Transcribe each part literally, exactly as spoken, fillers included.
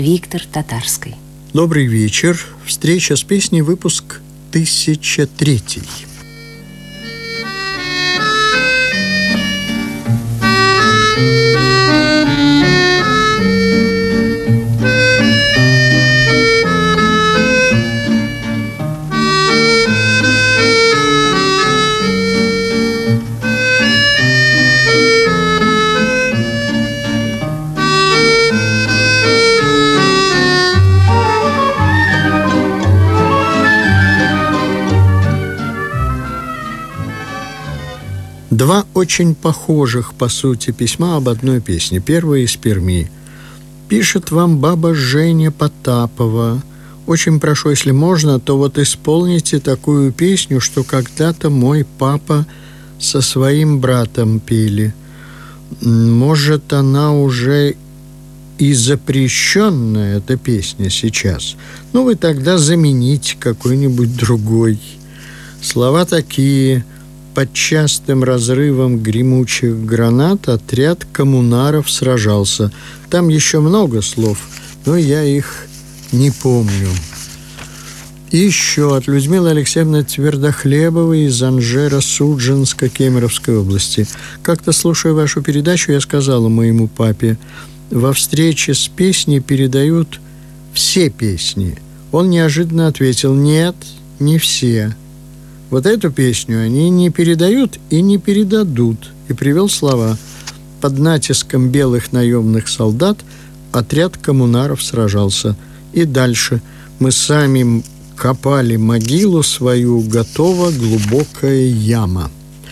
Виктор Татарский. Добрый вечер. Встреча с песней, выпуск тысяча третий. Два очень похожих, по сути, письма об одной песне. Первое из Перми. Пишет вам баба Женя Потапова. Очень прошу, если можно, то вот исполните такую песню, что когда-то мой папа со своим братом пели. Может, она уже и запрещенная, эта песня, сейчас. Ну, вы тогда замените какой-нибудь другой. Слова такие: под частым разрывом гремучих гранат отряд коммунаров сражался. Там еще много слов, но я их не помню. И еще от Людмилы Алексеевны Твердохлебовой из Анжеро-Судженска Кемеровской области. Как-то, слушая вашу передачу, я сказала моему папе: во встрече с песней передают все песни. Он неожиданно ответил: нет, не все. Вот эту песню они не передают и не передадут. И привел слова: под натиском белых наемных солдат отряд коммунаров сражался. И дальше: мы сами копали могилу свою, готова глубокая яма.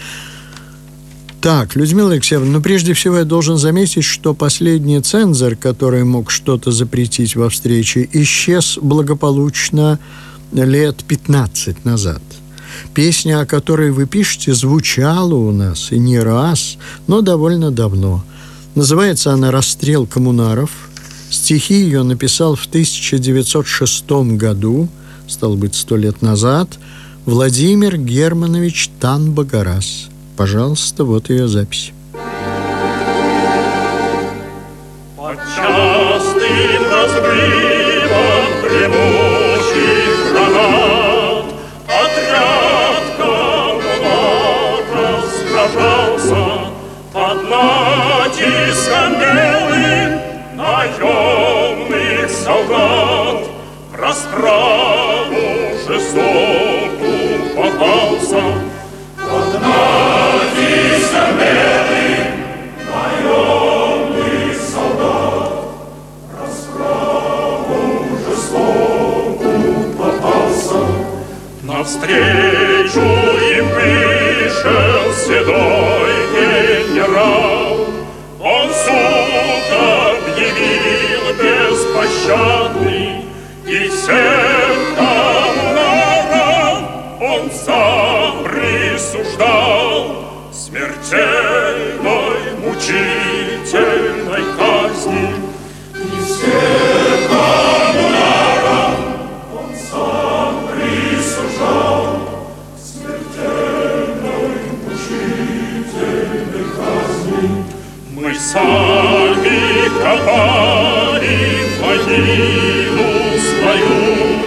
Так, Людмила Алексеевна, ну прежде всего я должен заметить, что последний цензор, который мог что-то запретить во встрече, исчез благополучно лет пятнадцать назад. Песня, о которой вы пишете, звучала у нас и не раз, но довольно давно. Называется она «Расстрел коммунаров». Стихи ее написал в тысяча девятьсот шестом году, стало быть, сто лет назад, Владимир Германович Танбагарас. Пожалуйста, вот ее запись. Под частым разрывом гремучих гранат отряд коммунаров сражался, под натиском белых наемных солдат в расправу жестоку попался. Под натиском белых наемных солдат в расправу жестоку попался. Навстречу им вышел седой генерал. Он суд объявил беспощадный, и всех коммунаров он сам присуждал смертельной, мучительной казни. И всех коммунаров он сам присуждал смертельной, мучительной казни. Мы сами копали могилу свою,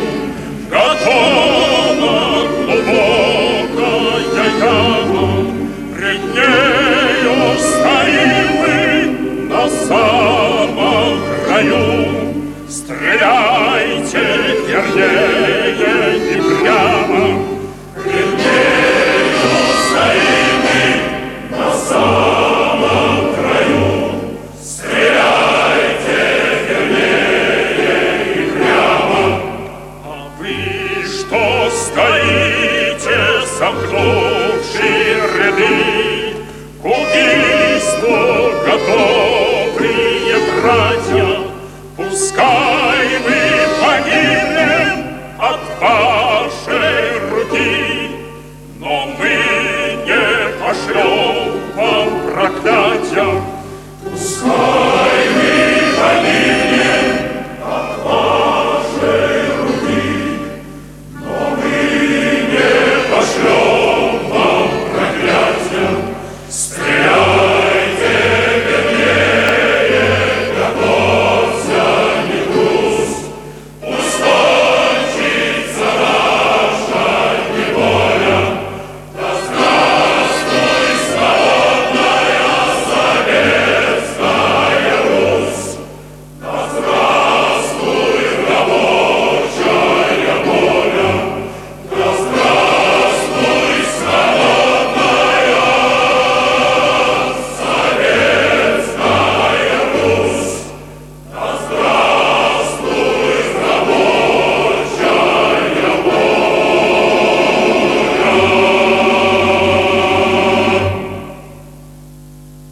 готова глубокая яма. Пред нею стоим мы на самом краю. Стреляйте вернее и прямо. Пред нею стоим мы на самом краю. Стреляйте вернее и прямо. А вы что стоите, сомкнувши ряды, к убийству готовые братья? Пускай мы погибнем от вашей руки, но мы не пошлем вам проклятия. Пускай мы погибнем от вашей руки, но мы не пошлем вам проклятия.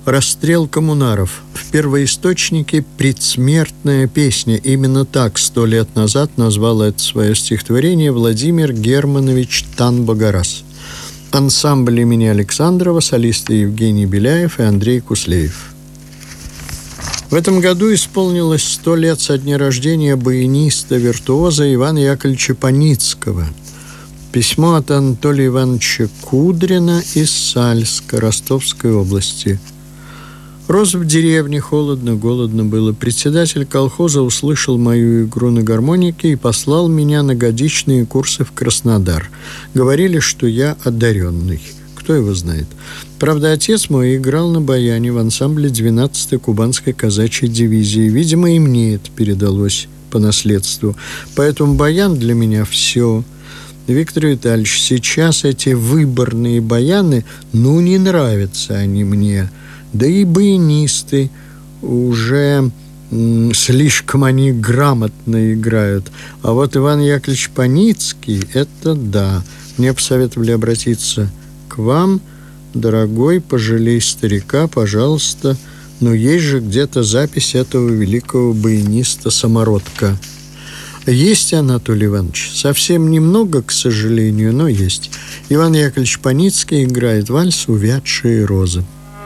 Расстрел коммунаров. В первоисточнике «Предсмертная песня». Именно так сто лет назад назвал это свое стихотворение Владимир Германович Танбогарас. Ансамбль имени Александрова, солисты Евгений Беляев и Андрей Куслеев. В этом году исполнилось сто лет со дня рождения баяниста-виртуоза Ивана Яковлевича Паницкого. Письмо от Анатолия Ивановича Кудрина из Сальска, Ростовской области. Рос в деревне, холодно-голодно было. Председатель колхоза услышал мою игру на гармонике и послал меня на годичные курсы в Краснодар. Говорили, что я одаренный. Кто его знает? Правда, отец мой играл на баяне в ансамбле двенадцатой Кубанской казачьей дивизии. Видимо, и мне это передалось по наследству. Поэтому баян для меня все. Виктор Витальевич, сейчас эти выборные баяны, ну, не нравятся они мне. Да и баянисты уже м, слишком они грамотно играют. А вот Иван Яковлевич Паницкий, это да. Мне посоветовали обратиться к вам, дорогой, пожалей старика, пожалуйста. Но есть же где-то запись этого великого баяниста-самородка. Есть, Анатолий Иванович, совсем немного, к сожалению, но есть. Иван Яковлевич Паницкий играет вальс «Увядшие розы».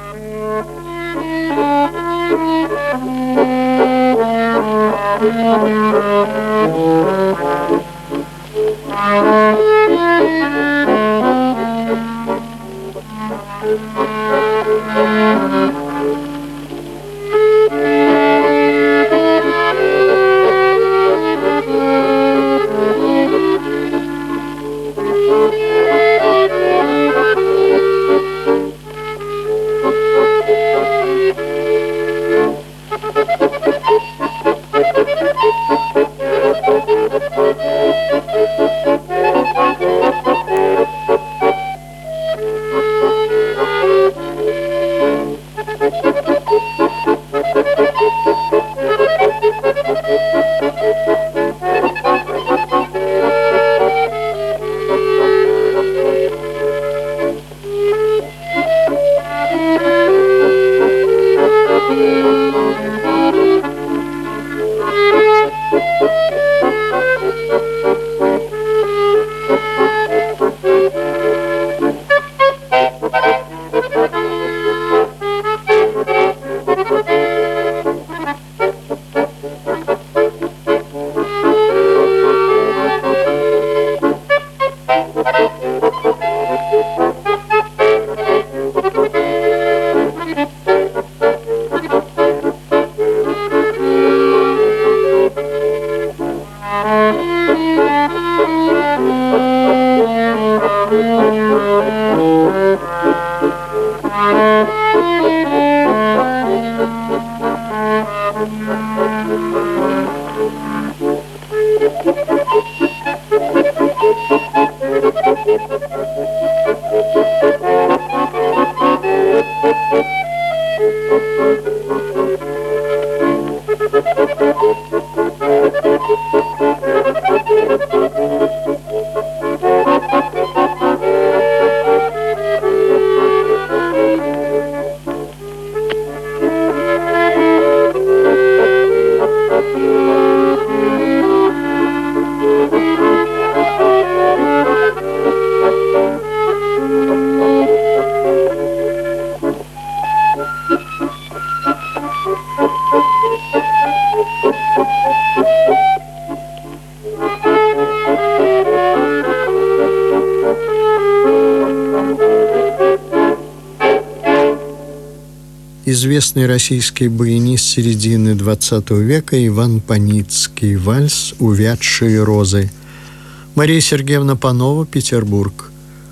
Известный российский баянист середины двадцатого века Иван Паницкий. Вальс «Увядшие розы». Мария Сергеевна Панова, Петербург.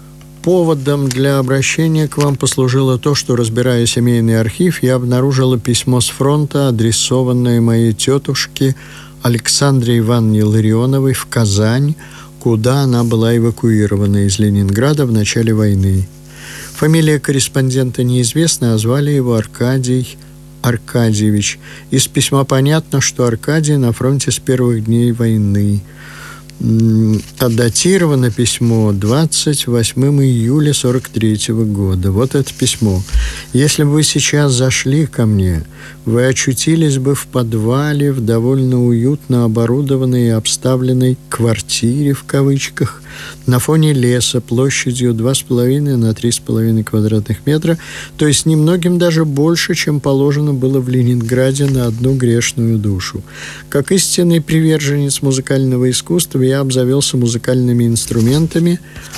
Поводом для обращения к вам послужило то, что, разбирая семейный архив, я обнаружила письмо с фронта, адресованное моей тетушке Александре Ивановне Ларионовой в Казань, куда она была эвакуирована из Ленинграда в начале войны. Фамилия корреспондента неизвестна, а звали его Аркадий Аркадьевич. Из письма понятно, что Аркадий на фронте с первых дней войны. А датировано письмо двадцать восьмого июля сорок третьего года. Вот это письмо. «Если бы вы сейчас зашли ко мне, вы очутились бы в подвале, в довольно уютно оборудованной и обставленной «квартире» в кавычках, на фоне леса площадью два с половиной на три с половиной квадратных метра, то есть немногим даже больше, чем положено было в Ленинграде на одну грешную душу. Как истинный приверженец музыкального искусства я обзавелся музыкальными инструментами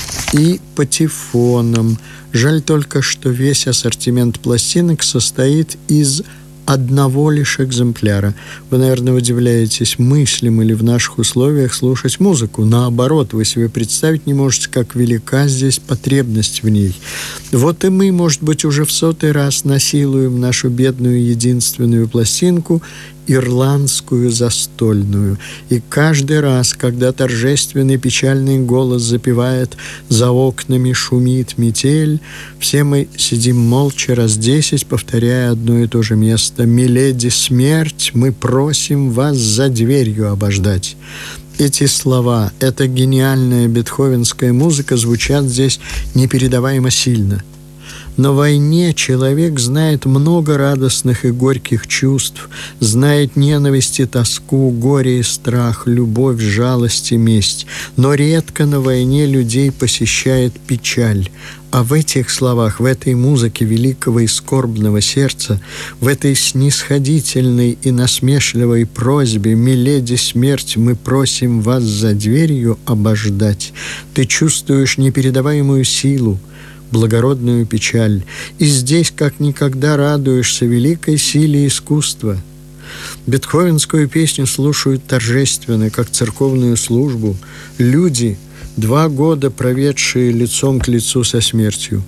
и патефоном. Жаль только, что весь ассортимент пластинок состоит из одного лишь экземпляра. Вы, наверное, удивляетесь, мыслим ли в наших условиях слушать музыку. Наоборот, вы себе представить не можете, как велика здесь потребность в ней. Вот и мы, может быть, уже в сотый раз насилуем нашу бедную единственную пластинку, ирландскую застольную. И каждый раз, когда торжественный печальный голос запевает «За окнами шумит метель», все мы сидим молча раз десять, повторяя одно и то же место: «Миледи, смерть, мы просим вас за дверью обождать». Эти слова, эта гениальная бетховенская музыка звучат здесь непередаваемо сильно. На войне человек знает много радостных и горьких чувств, знает ненависть и тоску, горе и страх, любовь, жалость и месть. Но редко на войне людей посещает печаль. А в этих словах, в этой музыке великого и скорбного сердца, в этой снисходительной и насмешливой просьбе «Миледи, смерть, мы просим вас за дверью обождать», ты чувствуешь непередаваемую силу, благородную печаль, и здесь как никогда радуешься великой силе искусства. Бетховенскую песню слушают торжественно, как церковную службу, люди, два года проведшие лицом к лицу со смертью.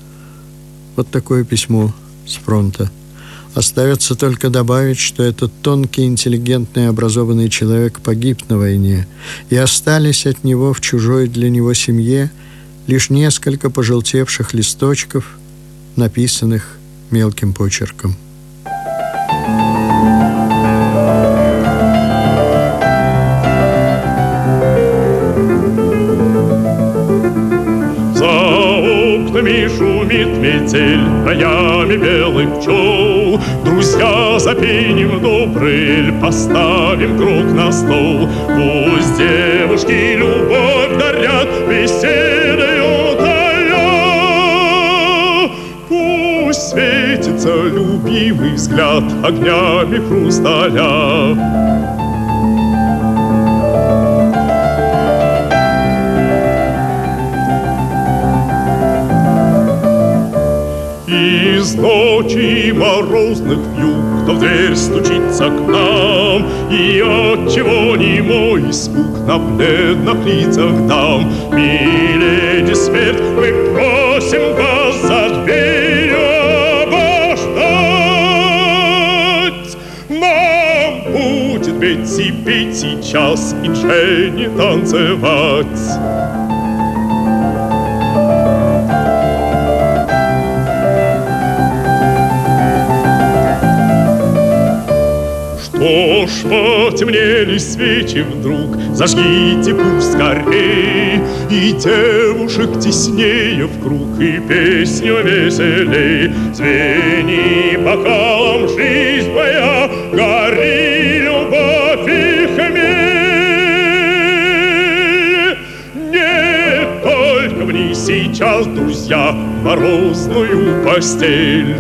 Вот такое письмо с фронта. Остается только добавить, что этот тонкий, интеллигентный, образованный человек погиб на войне, и остались от него в чужой для него семье лишь несколько пожелтевших листочков, написанных мелким почерком. За окнами шумит метель, роями белых пчел. Друзья, запеним добрый, поставим круг на стол. Пусть девушки любовь дарят, беседою тая. Пусть светится любимый взгляд огнями хрусталя. Из ночи морозных вьюг кто в дверь стучится к нам, и отчего немой испуг на бледных лицах дам. Миледи, смерть, мы просим вас за дверью обождать. Нам будет Бетси петь сейчас и Дженни танцевать. Что ж, потемнели свечи вдруг, зажгите пусть скорей, и девушек теснее в круг, и песню веселей. Звени бокалом жизнь моя, гори любовь и хмель. Не только в ней сейчас, друзья, морозную постель.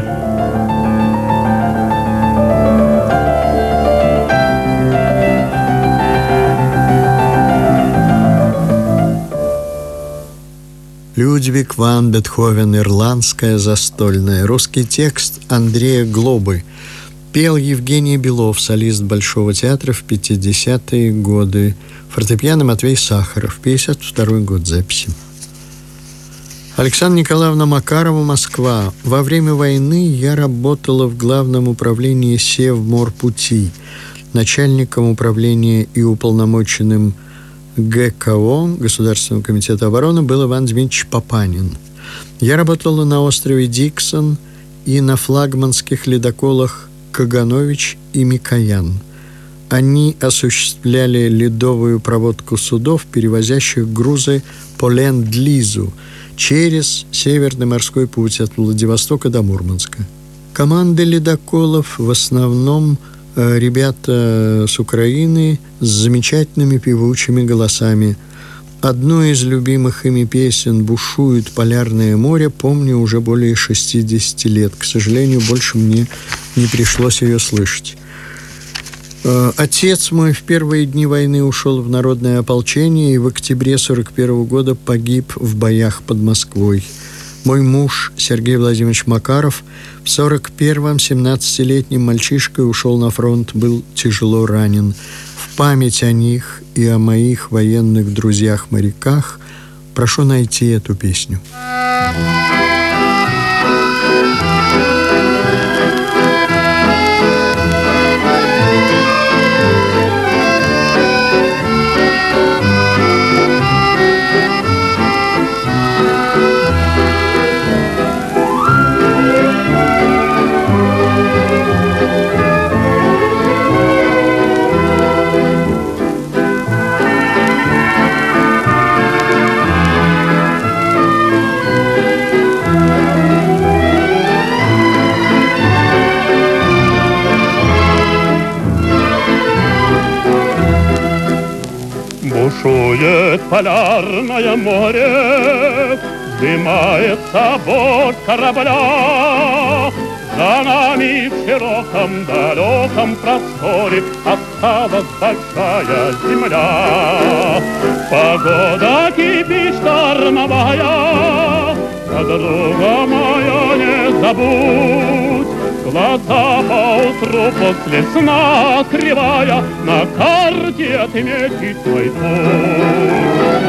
Людвиг ван Бетховен, ирландская застольная. Русский текст Андрея Глобы. Пел Евгений Белов, солист Большого театра в пятидесятые годы. Фортепиано Матвей Сахаров, пятьдесят второй год записи. Александра Николаевна Макарова, Москва. Во время войны я работала в Главном управлении Севморпути, начальником управления и уполномоченным ГКО, Государственного комитета обороны, был Иван Дмитриевич Папанин. Я работала на острове Диксон и на флагманских ледоколах Каганович и Микоян. Они осуществляли ледовую проводку судов, перевозящих грузы по Ленд-Лизу через Северный морской путь от Владивостока до Мурманска. Команды ледоколов в основном э, ребята с Украины с замечательными певучими голосами. Одну из любимых ими песен «Бушует полярное море» помню уже более шестидесяти лет. К сожалению, больше мне не пришлось ее слышать. Отец мой в первые дни войны ушел в народное ополчение и в октябре сорок первого года погиб в боях под Москвой. Мой муж Сергей Владимирович Макаров в сорок первом семнадцатилетним мальчишкой ушел на фронт, был тяжело ранен. В память о них и о моих военных друзьях-моряках прошу найти эту песню. Бушует полярное море, вздымается борт корабля. За нами в широком далеком просторе осталась большая земля. Погода кипит штормовая, подруга моя, не забудь. Глаза поутру после сна открывая, на карте отметить свой путь.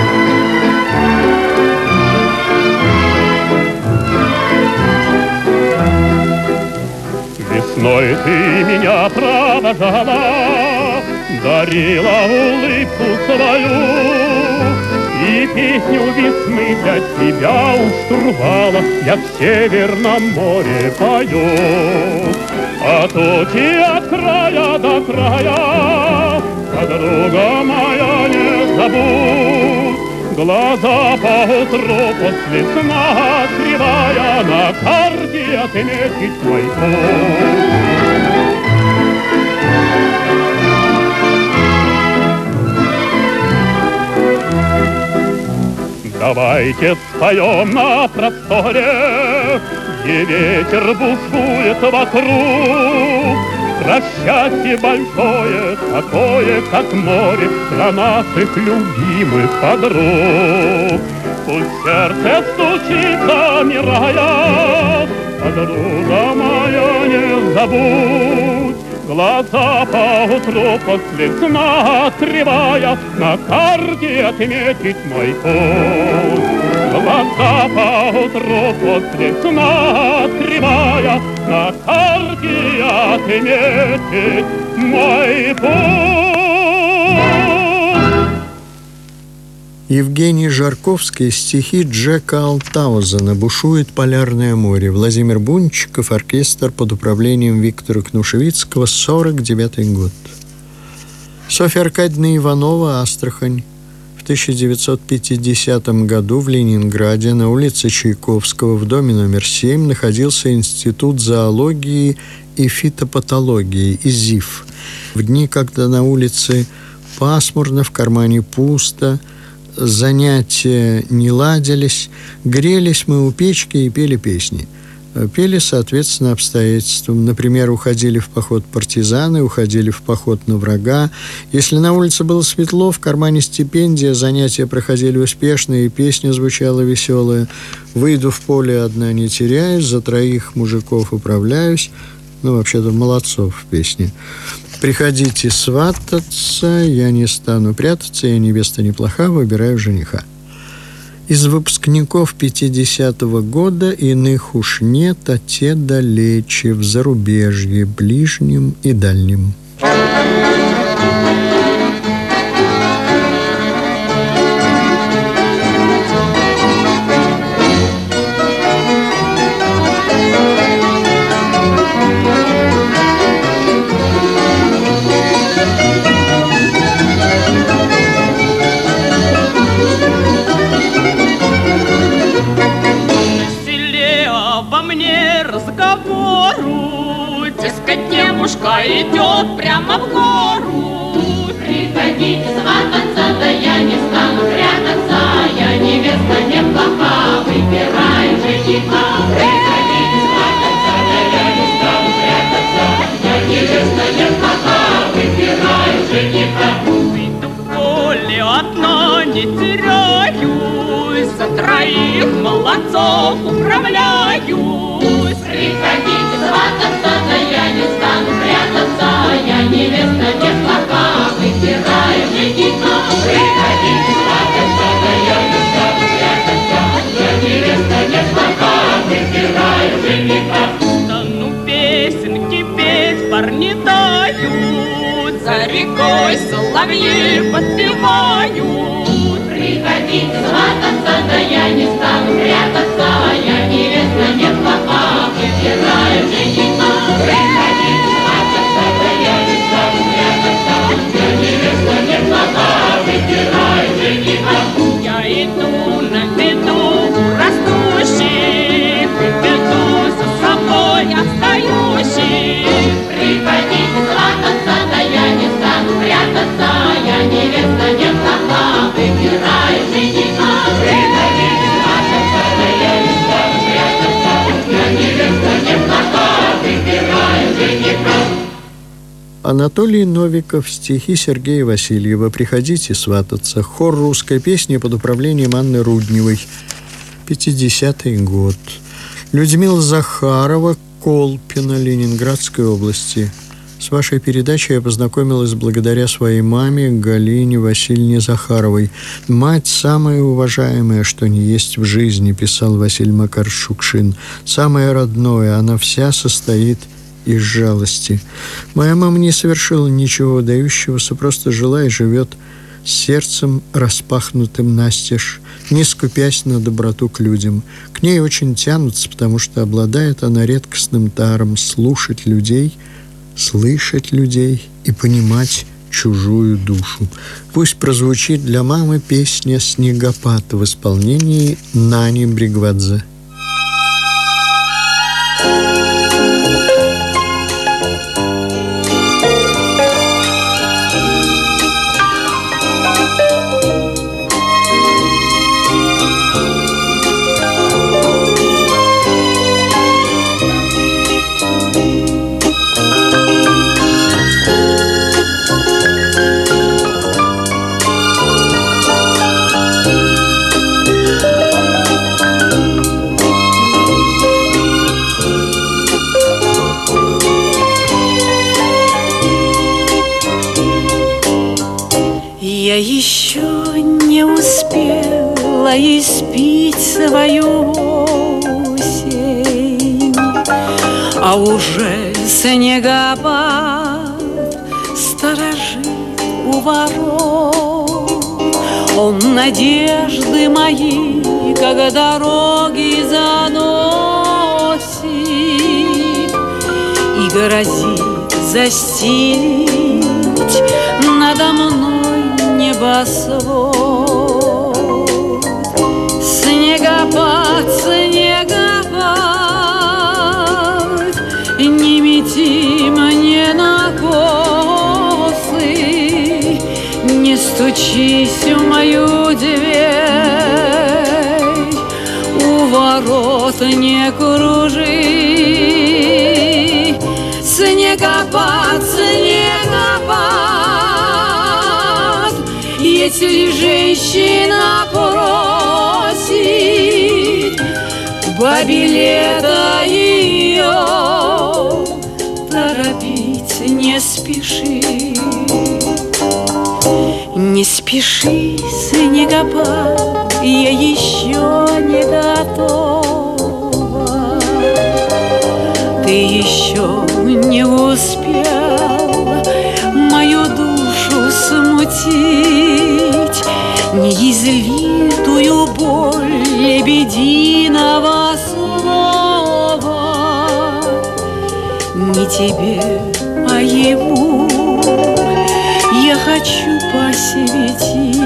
Весной ты меня провожала, дарила улыбку свою, и песню весны для тебя у штурвала я в Северном море пою. А тучи от края до края, подруга моя, не забудь. Глаза поутру после сна открывая, на карте отметить твой путь. Давайте споем на просторе, где ветер бушует вокруг. Про счастье большое, такое, как море, для наших любимых подруг. Пусть сердце стучит, замирая, подруга моя, не забудь. Глаза поутру после сна открывая, на карте отметить мой путь. Глаза поутру после сна открывая, на карте отметить мой путь. Евгений Жарковский, стихи Джека Алтаузена «Бушует полярное море». Владимир Бунчиков, оркестр под управлением Виктора Кнушевицкого, сорок девятый год. Софья Аркадьевна Иванова, Астрахань. В тысяча девятьсот пятидесятом году в Ленинграде на улице Чайковского в доме номер семь находился Институт зоологии и фитопатологии, ИЗИФ. В дни, когда на улице пасмурно, в кармане пусто, занятия не ладились, грелись мы у печки и пели песни. Пели, соответственно, обстоятельствам. Например, уходили в поход партизаны, уходили в поход на врага. Если на улице было светло, в кармане стипендия, занятия проходили успешно, и песня звучала веселая. «Выйду в поле одна, не теряюсь, за троих мужиков управляюсь». Ну, вообще-то, молодцов в песне. «Приходите свататься, я не стану прятаться, я невеста неплоха, выбираю жениха». Из выпускников пятидесятого года иных уж нет, а те далече, в зарубежье, ближнем и дальнем. пойдет прямо в гору. Приходите свататься, да я не стану прятаться. Я невеста неплоха, выбираю жениха. Приходите свататься, да я не стану прятаться. Я невеста неплоха, выбираю жениха. Выйду в поле, одна не теряюсь, за троих молодцов управляюсь. Приходите свататься, да я не стану прятаться. Я невеста неплоха, выбираю жениха. Приходите свататься, да я не стану прятаться. Я невеста неплоха, выбираю жениха. Стану песенки петь, парни дают, за рекой соловьи подпевают. Приходите свататься, да я не стану прятаться. Я невеста неплоха, выбираю жениха. Приходите свататься, да я не стану прятаться. Я невеста неплоха, выбираю жениха. Я иду на виду растущих, и веду за собой отстающих. Приходите свататься, да я не стану прятаться. Я невеста неплоха, выбираю жениха. Приходите свататься, да я не стану прятаться. Я невеста неплоха, выбираю жениха. Анатолий Новиков, стихи Сергея Васильева. «Приходите свататься». Хор русской песни под управлением Анны Рудневой. пятидесятый год. Людмила Захарова, Колпино, Ленинградской области. С вашей передачей я познакомилась благодаря своей маме Галине Васильевне Захаровой. «Мать самая уважаемая, что не есть в жизни», писал Василий Макарович Шукшин. «Самое родное, она вся состоит из жалости. Моя мама не совершила ничего выдающегося, просто жила и живет с сердцем распахнутым настежь, не скупясь на доброту к людям. К ней очень тянутся, потому что обладает она редкостным даром слушать людей, слышать людей и понимать чужую душу». Пусть прозвучит для мамы песня «Снегопад» в исполнении Нани Бригвадзе. Я еще не успела испить свою осень, а уже снегопад сторожит у ворот. Он надежды мои, как дороги заносит, и грозит застелить надо мной небосвод. Снегопад, снегопад, не мети мне на косы, не стучись в мою дверь, у ворот не кружи. Снегопад, снегопад, если женщина просит бабе лето ее, торопить не спеши. Не спеши, снегопад, я еще не готова. Ты еще не успел мою душу смутить, неизлитую боль лебединого слова. Не тебе, а ему я хочу посвятить.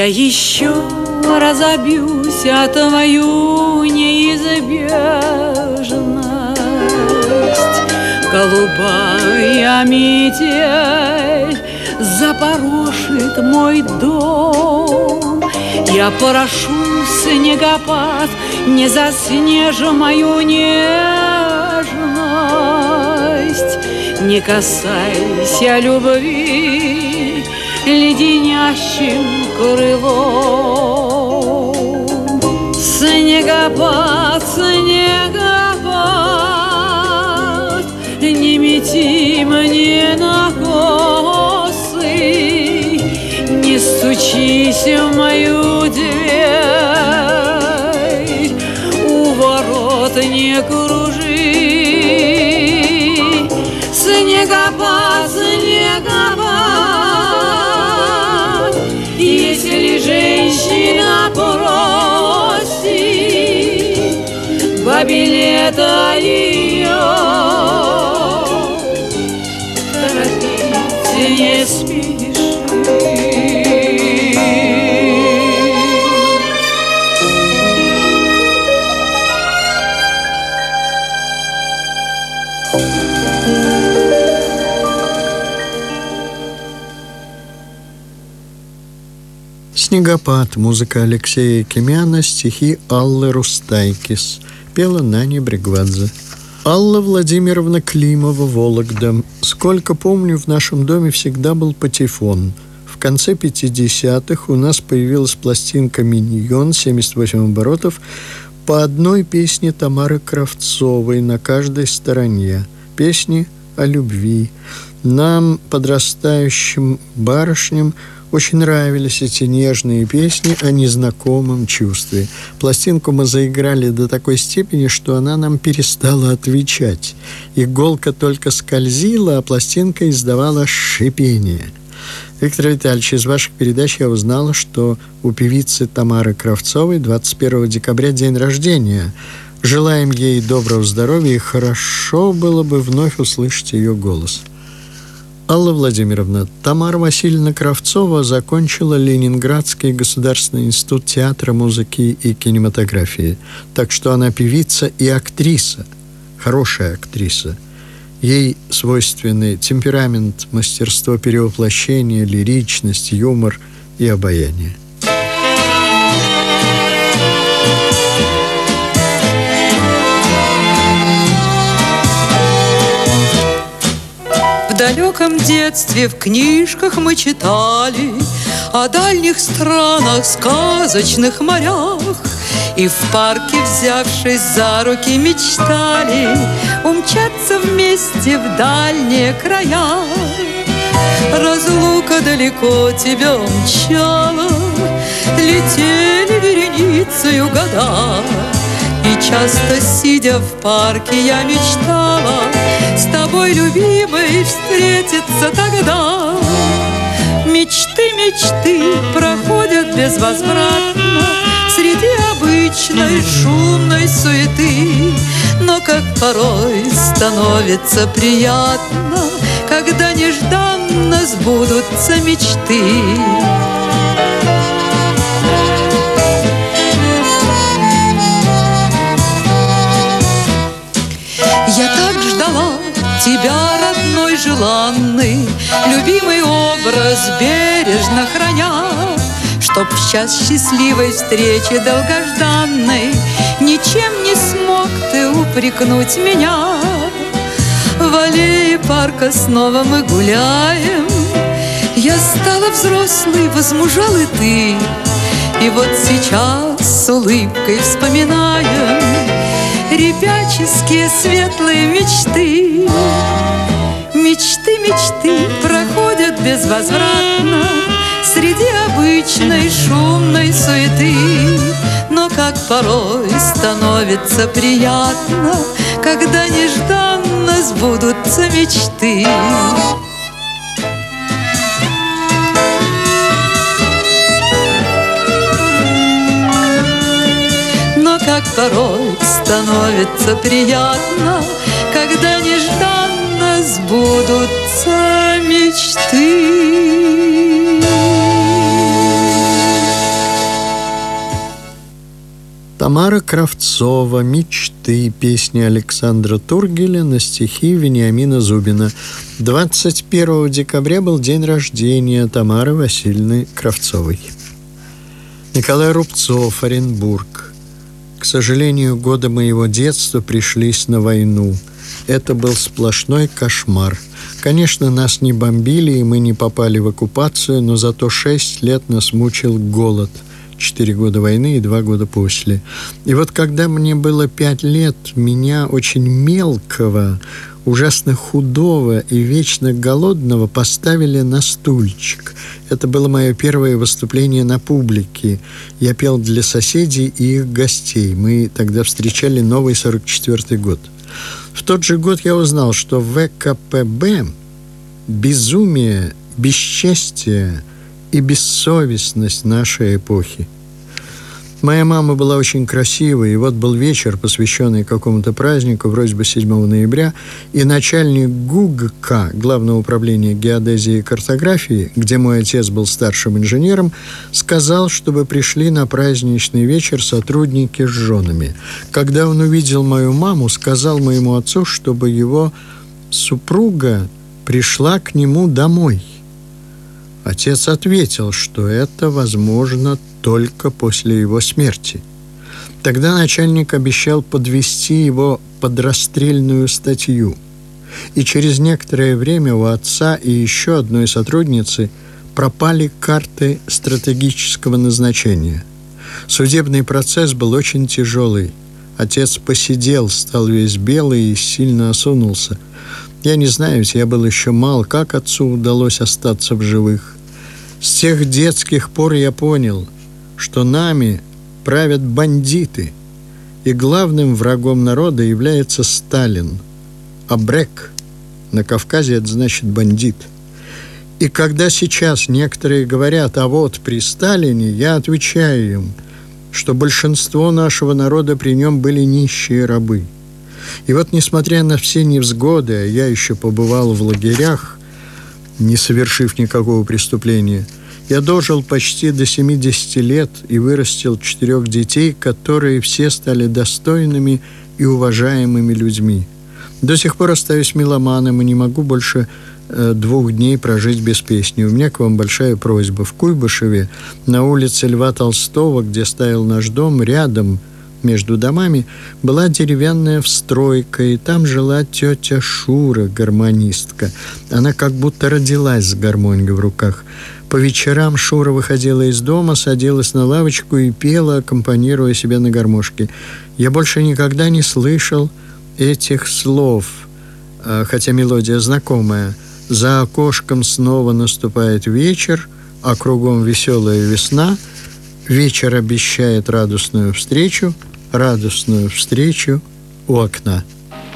Я еще разобьюсь о твою неизбежность. Голубая метель запорошит мой дом. Я порошу снегопад, не заснежь мою нежность. Не касайся любви леденящим крылом. Снегопад, снегопад, не мети мне на косы, не стучись в мою дверь, у ворот не кружи. Снегопад, снегопад, если женщина просит два билета ее, торопись, не спеши. «Снегопад», музыка Алексея Кимяна, стихи Аллы Рустайкис. Пела Наня Бригвадзе. Алла Владимировна Климова, Вологда. Сколько помню, в нашем доме всегда был патефон. В конце пятидесятых у нас появилась пластинка «Миньон», семьдесят восемь оборотов, по одной песне Тамары Кравцовой на каждой стороне. Песни о любви. Нам, подрастающим барышням, очень нравились эти нежные песни о незнакомом чувстве. Пластинку мы заиграли до такой степени, что она нам перестала отвечать. Иголка только скользила, а пластинка издавала шипение. Виктор Витальевич, из ваших передач я узнала, что у певицы Тамары Кравцовой двадцать первого декабря день рождения. Желаем ей доброго здоровья, и хорошо было бы вновь услышать ее голос. Алла Владимировна, Тамара Васильевна Кравцова закончила Ленинградский государственный институт театра, музыки и кинематографии. Так что она певица и актриса, хорошая актриса. Ей свойственны темперамент, мастерство перевоплощения, лиричность, юмор и обаяние. В далеком детстве в книжках мы читали о дальних странах, сказочных морях, и в парке, взявшись за руки, мечтали умчаться вместе в дальние края. Разлука далеко тебя умчала, летели вереницею года, и часто, сидя в парке, я мечтала с тобой, любимой, встретиться тогда. Мечты, мечты проходят безвозвратно среди обычной шумной суеты, но как порой становится приятно, когда нежданно сбудутся мечты. Я так ждала тебя, родной, желанный, любимый образ бережно храня, чтоб в час счастливой встречи долгожданной ничем не смог ты упрекнуть меня. В аллее парка снова мы гуляем, я стала взрослой, возмужал и ты, и вот сейчас с улыбкой вспоминаем ребяческие светлые мечты. Мечты, мечты проходят безвозвратно среди обычной шумной суеты, но как порой становится приятно, когда нежданно сбудутся мечты. Но как порой становится приятно, когда нежданно сбудутся мечты. Тамара Кравцова «Мечты», песни Александра Тургеля на стихи Вениамина Зубина. двадцать первого декабря был день рождения Тамары Васильевны Кравцовой. Николай Рубцов, Оренбург. К сожалению, годы моего детства пришлись на войну. Это был сплошной кошмар. Конечно, нас не бомбили, и мы не попали в оккупацию, но зато шесть лет нас мучил голод. Четыре года войны и два года после. И вот когда мне было пять лет, меня очень мелкого, ужасно худого и вечно голодного поставили на стульчик. Это было мое первое выступление на публике. Я пел для соседей и их гостей. Мы тогда встречали новый сорок четвёртый год. В тот же год я узнал, что вэ ка пэ бэ – безумие, бесчестие и бессовестность нашей эпохи. Моя мама была очень красивой, и вот был вечер, посвященный какому-то празднику, вроде бы седьмого ноября, и начальник ГУГК, Главного управления геодезии и картографии, где мой отец был старшим инженером, сказал, чтобы пришли на праздничный вечер сотрудники с женами. Когда он увидел мою маму, сказал моему отцу, чтобы его супруга пришла к нему домой. Отец ответил, что это возможно только после его смерти. Тогда начальник обещал подвести его под расстрельную статью. И через некоторое время у отца и еще одной сотрудницы пропали карты стратегического назначения. Судебный процесс был очень тяжелый. Отец посидел, стал весь белый и сильно осунулся. Я не знаю, ведь я был еще мал, как отцу удалось остаться в живых. С тех детских пор я понял, что нами правят бандиты, и главным врагом народа является Сталин. Абрек на Кавказе – это значит бандит. И когда сейчас некоторые говорят, а вот при Сталине, я отвечаю им, что большинство нашего народа при нем были нищие рабы. И вот, несмотря на все невзгоды, а я еще побывал в лагерях, не совершив никакого преступления, я дожил почти до семидесяти лет и вырастил четырех детей, которые все стали достойными и уважаемыми людьми. До сих пор остаюсь меломаном и не могу больше э, двух дней прожить без песни. У меня к вам большая просьба. В Куйбышеве, на улице Льва Толстого, где стоял наш дом, рядом между домами была деревянная встройка, и там жила тетя Шура, гармонистка. Она как будто родилась с гармонией в руках. По вечерам Шура выходила из дома, садилась на лавочку и пела, аккомпанируя себе на гармошке. Я больше никогда не слышал этих слов, хотя мелодия знакомая. За окошком снова наступает вечер, а кругом веселая весна. Вечер обещает радостную встречу, радостную встречу у окна.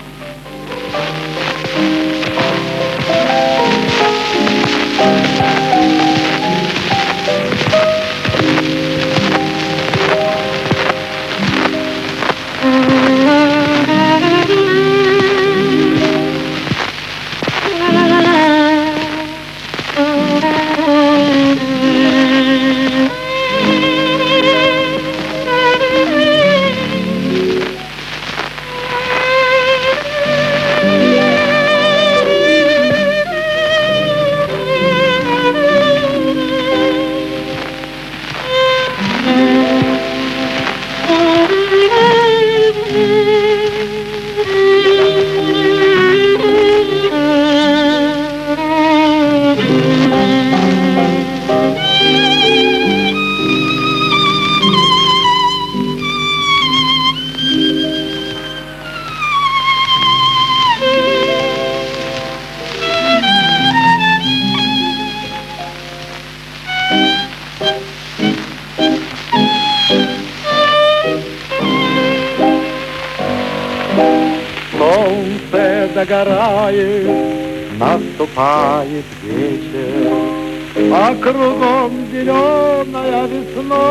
Догорает, наступает вечер, а кругом зеленая весна.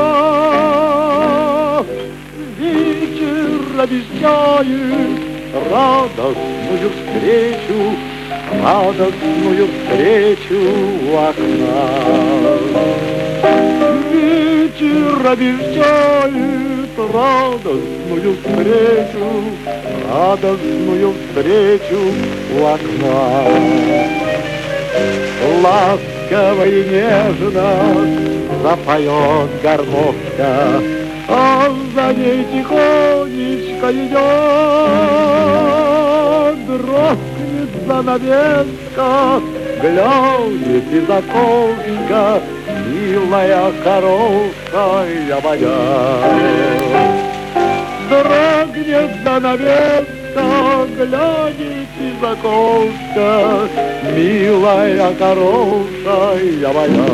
Вечер обещает радостную встречу, радостную встречу у окна. Вечер обещает радостную встречу, радостную встречу у окна. Ласково и нежно запоет гармошка, а за ней тихонечко идет, дрогнет занавеска, глянет из окошка, милая, хорошая моя. Дрогнет занавеска, глянет из окошка, милая, хорошая моя.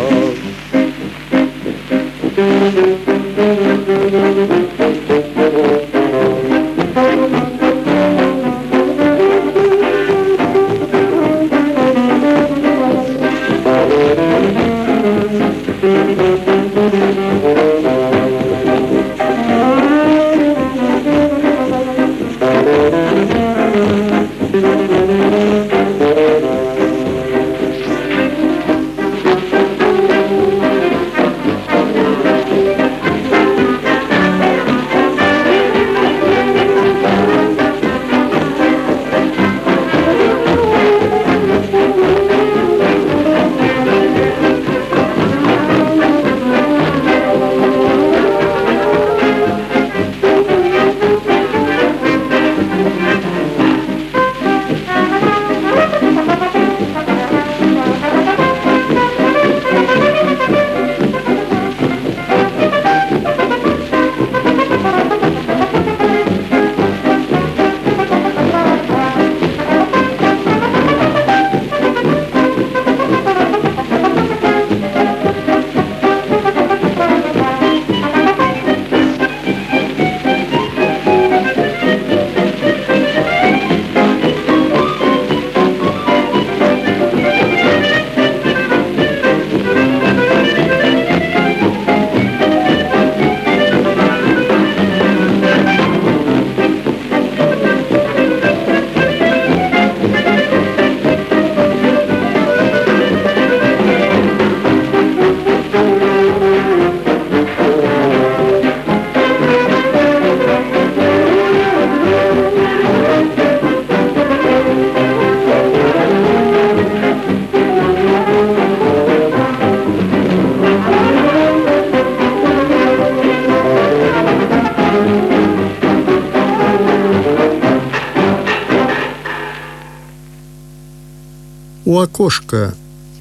У окошка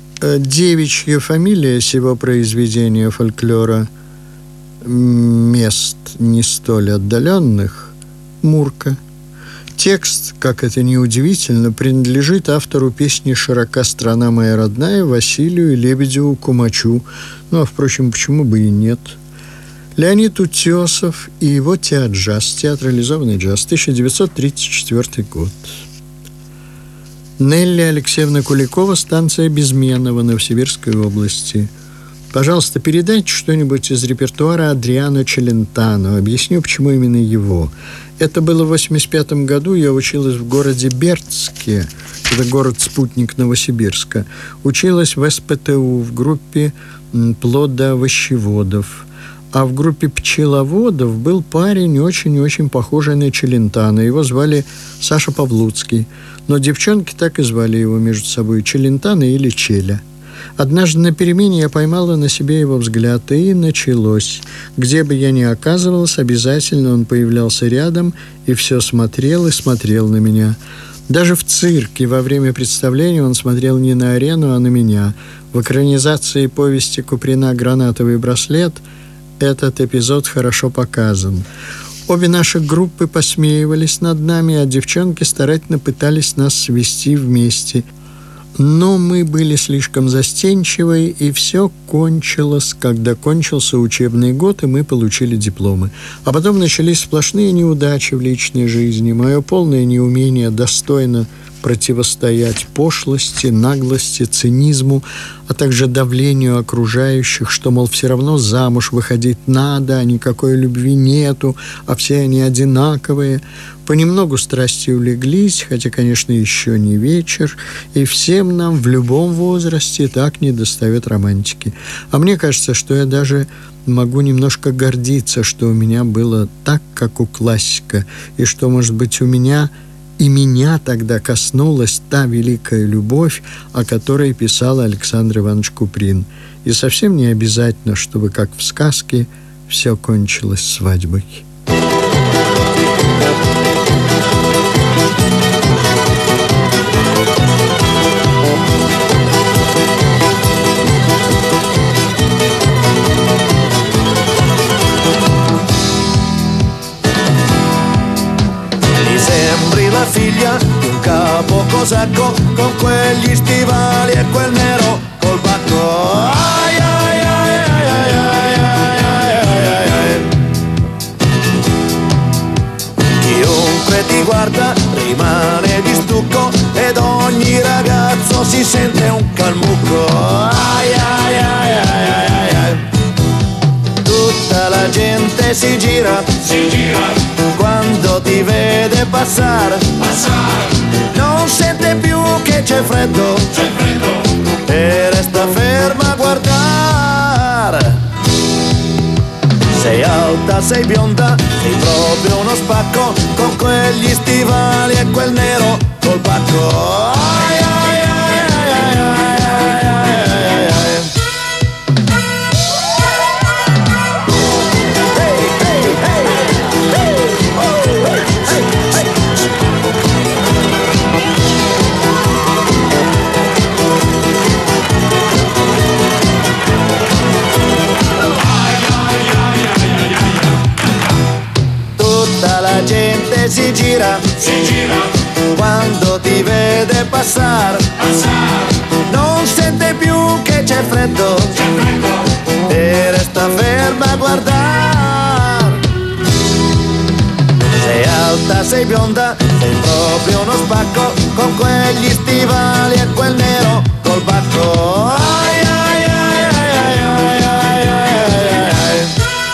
девичья фамилия сего произведения фольклора мест не столь отдаленных — Мурка. Текст, как это ни удивительно, принадлежит автору песни «Широка страна моя родная» Василию Лебедеву-Кумачу. Ну, а, впрочем, почему бы и нет? Леонид Утесов и его театр-джаз, театрализованный джаз, тысяча девятьсот тридцать четвёртый год. Нелли Алексеевна Куликова, станция Безменово, Новосибирской области. Пожалуйста, передайте что-нибудь из репертуара Адриано Челентано. Объясню, почему именно его. Это было в восемьдесят пятом году. Я училась в городе Бердске. Это город-спутник Новосибирска. Училась в эс пэ тэ у в группе плодоовощеводов. А в группе пчеловодов был парень, очень-очень похожий на Челентано. Его звали Саша Павлуцкий. Но девчонки так и звали его между собой — Челентано или Челя. Однажды на перемене я поймала на себе его взгляд, и началось. Где бы я ни оказывалась, обязательно он появлялся рядом и все смотрел и смотрел на меня. Даже в цирке во время представления он смотрел не на арену, а на меня. В экранизации повести Куприна «Гранатовый браслет» этот эпизод хорошо показан. Обе наши группы посмеивались над нами, а девчонки старательно пытались нас свести вместе. Но мы были слишком застенчивы, и все кончилось, когда кончился учебный год, и мы получили дипломы. А потом начались сплошные неудачи в личной жизни, мое полное неумение достойно противостоять пошлости, наглости, цинизму, а также давлению окружающих, что, мол, все равно замуж выходить надо, а никакой любви нету, а все они одинаковые. Понемногу страсти улеглись, хотя, конечно, еще не вечер, и всем нам в любом возрасте так недостает романтики. А мне кажется, что я даже могу немножко гордиться, что у меня было так, как у классика, и что, может быть, у меня и меня тогда коснулась та великая любовь, о которой писал Александр Иванович Куприн. И совсем не обязательно, чтобы, как в сказке, все кончилось свадьбой. Figlia di un capo cosacco con quegli stivali e quel nero col bacco. Ai, ai, ai, ai, ai, ai, ai, ai, ai. Chiunque ti guarda rimane di stucco ed ogni ragazzo si sente un calmucco. Ai, ai, ai, ai, ai, ai. Tutta la gente si gira, si gira quando ti vede passare, passare. Non sente più che c'è freddo, c'è freddo, e resta ferma a guardare. Sei alta, sei bionda, sei proprio uno spacco con quegli stivali e quel nero col bacco. Ai, ai, ai, ai, ai, ai, ai, ai, ai. La gente si gira, si gira quando ti vede passare, passare. Non sente più che c'è freddo, c'è freddo, e resta ferma a guardare. Sei alta, sei bionda, sei proprio uno spacco con quegli stivali e quel nero col bacco. Ai, ai, ai, ai, ai, ai, ai, ai, ai.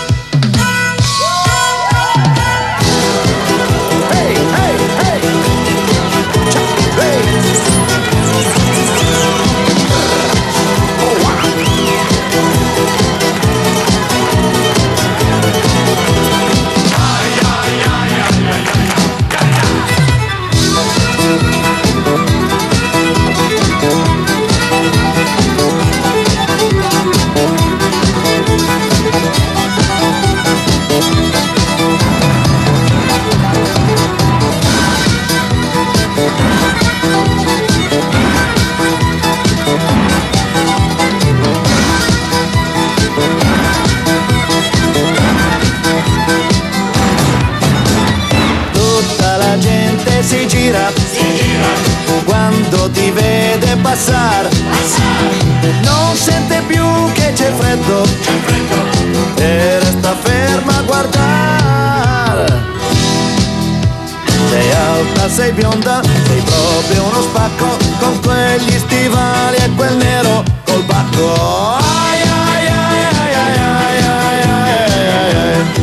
Quando ti vede passare, non sente più che c'è freddo, e resta ferma a guardare. Sei alta, sei bionda, sei proprio uno spacco con quegli stivali e quel nero col bacco. Ai, ai, ai, ai, ai, ai, ai, ai, ai, ai.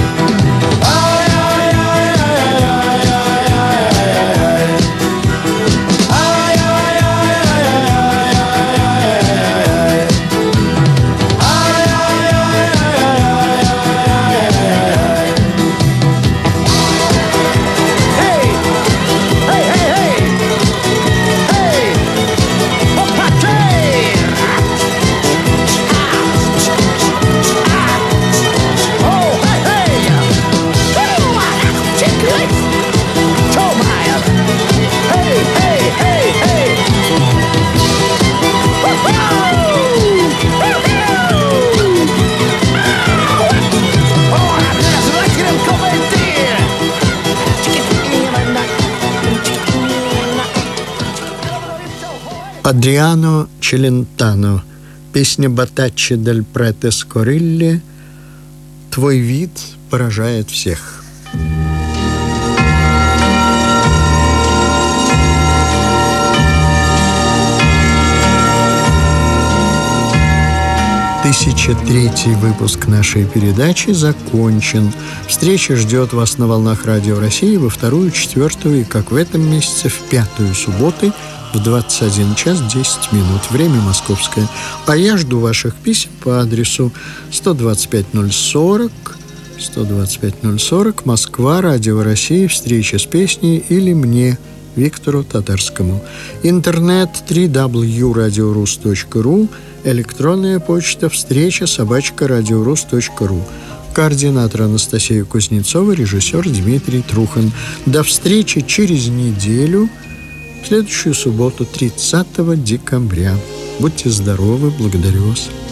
Адриано Челентано. Песня Батаччи дель Прете Скорилли. Твой вид поражает всех. тысяча третий выпуск нашей передачи закончен. Встреча ждет вас на волнах Радио России во вторую, четвертую и, как в этом месяце, в пятую субботы в двадцать один час десять минут. Время московское. А я жду ваших писем по адресу сто двадцать пять ноль сорок, сто двадцать пять ноль сорок, Москва, Радио России, встреча с песней или мне, Виктору Татарскому. Интернет дабл ю дабл ю дабл ю точка радиорус точка ру, электронная почта встреча собачка радиорус точка ру. Координатор Анастасия Кузнецова, режиссер Дмитрий Трухан. До встречи через неделю, в следующую субботу, тридцатого декабря. Будьте здоровы, благодарю вас.